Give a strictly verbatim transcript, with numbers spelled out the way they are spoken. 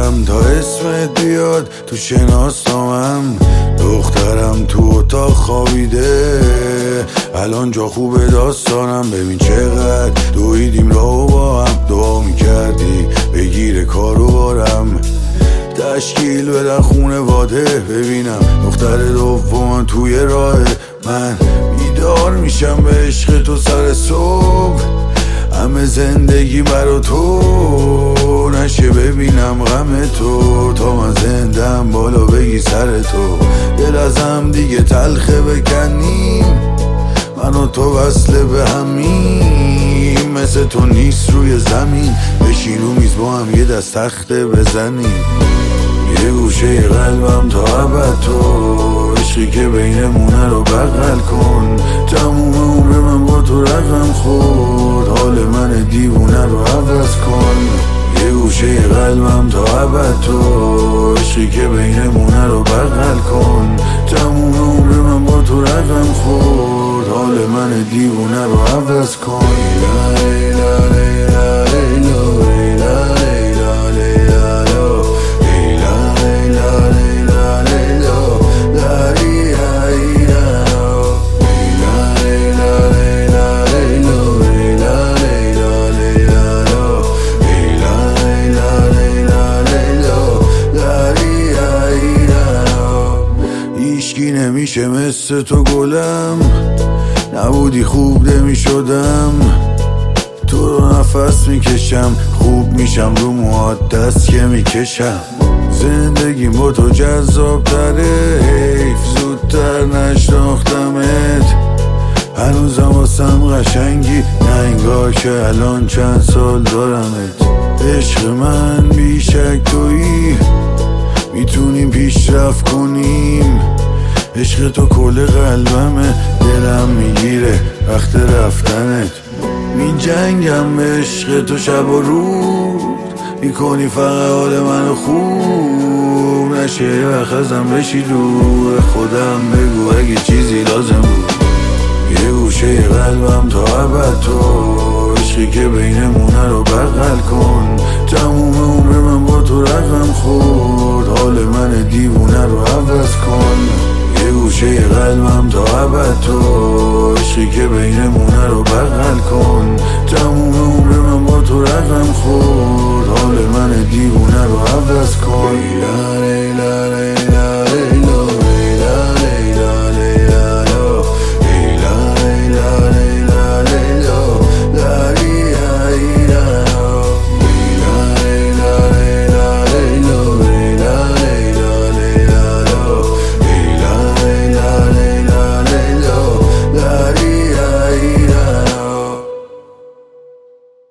میگردم تا اسمت بیاد تو شناسنامم. دخترم تو اتاق خوابیده، الان جا خوبه داستانم. ببین چقدر دویدیم راهو با هم، دعا میکردی بگیره کارو بارم. تشکیل بدن خونه واده، ببینم دختر دوم توی راه. من بیدار میشم به عشق تو سر صبح، همه زندگی برا تو نشه ببینم غم تو. تا من زندم بالا بگی سر تو، دل ازم دیگه تلخه بکنیم، من و تو وصله به همیم. مثل تو نیست روی زمین، بشین رو میز با هم یه دست تخته بزنیم. یه گوشه قلبم تا ابد تو، عشقی که بینمونه رو بغل کن. تموم عمر من با تو رقم خورد، حال من دیوونه رو عوض کن. یه گوشه قلبم تا ابد تو، عشقی که بینمونه رو بغل کن. تموم عمر من با تو رقم خورد، حال من دیوونه رو عوض کن. لیلا لیلا لیلا نمیشه مثل تو گلم، نبودی خوب نمی شدم. تو رو نفس میکشم، خوب میشم رو موهات دست که میکشم. زندگیم با تو جذاب تره، حیف زودتر نشناختمت. هنوزم واسم قشنگی، نه انگار که الان چند سال دارمت. عشق من بیشک تویی، میتونیم پیشرفت کنیم. عشق تو کل قلبمه، دلم میگیره وقت رفتنت. می جنگم به عشق تو شب و روز، میکنی فقط حال منو خوب. نشه یه وقت ازم بشی دور، خودم بگو اگه چیزی لازم بود. یه گوشه قلبم تا ابد تو، عشقی که بینمونه رو بغل کن. تموم عمر من با تو رقم خورد، حال من دیوونه رو عوض کن. یه گوشه قلبم تا ابد تو، عشقی که بینمونه رو بغل کن. تموم عمر من با تو رقم خورد،